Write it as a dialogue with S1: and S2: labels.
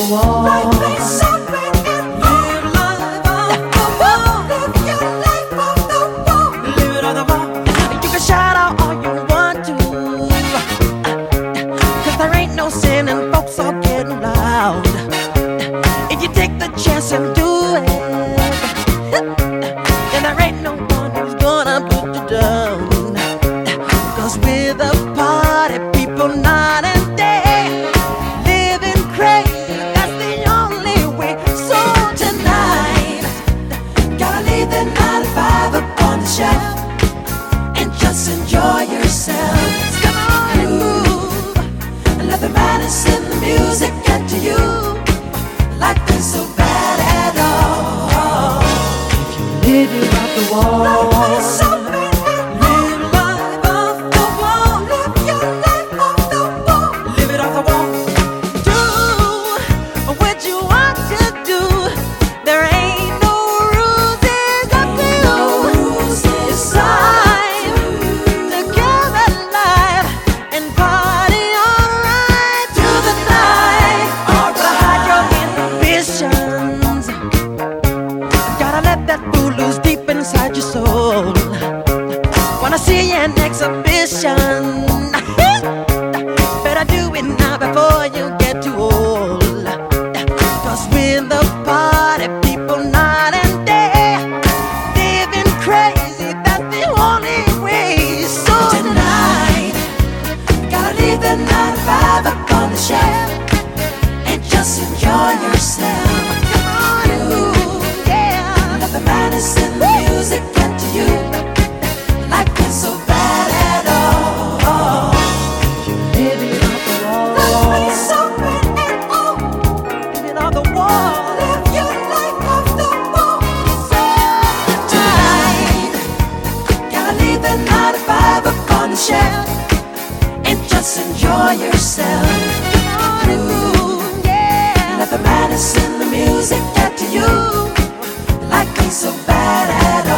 S1: wall.
S2: Life ain't something at all.
S1: Live life off the wall.
S2: Live your life off the wall.
S1: Live it on the wall.
S3: You can shout out all you want to, 'cause there ain't no sin and folks are getting loud. If you take the chance and do it, then there ain't no one who's gonna put you down. 'Cause we're the party people night and day, living crazy, that's the only way. So
S2: Tonight, gotta leave the 9 to 5 up on the shelf and just enjoy yourself.
S3: come on and move.
S2: And let the madness in the music get to you. Life ain't so bad at all.
S1: Live it off the wall.
S2: Life ain't something at all.
S1: Live life off the wall.
S2: Live your life off the wall.
S1: Live it off the wall.
S3: Do what you want to do. There ain't no rules, it's up to
S2: No
S3: you.
S2: rules, it's
S3: Time to give it life and party alright
S2: through the night.
S3: to hide your inhibitions. Gotta let that fool loose deep inside your soul. Wanna see an exhibition? Better do it now before you get too old. 'Cause we're the party people night and day, living crazy, that's the only way. So
S2: Tonight, gotta leave the 9 to 5 up on the shelf and just enjoy yourself.
S3: come on and move, yeah.
S2: Let the madness in the music get to you. Life ain't so bad at all.
S1: Live it off the wall.
S2: Life ain't so bad at all.
S3: Live it on the wall.
S2: Live your life off the wall. Tonight, gotta leave the 9 to 5 up on the shelf and just enjoy yourself.
S3: Come on and move, yeah.
S2: Let the madness in the music get to you. Life ain't so bad at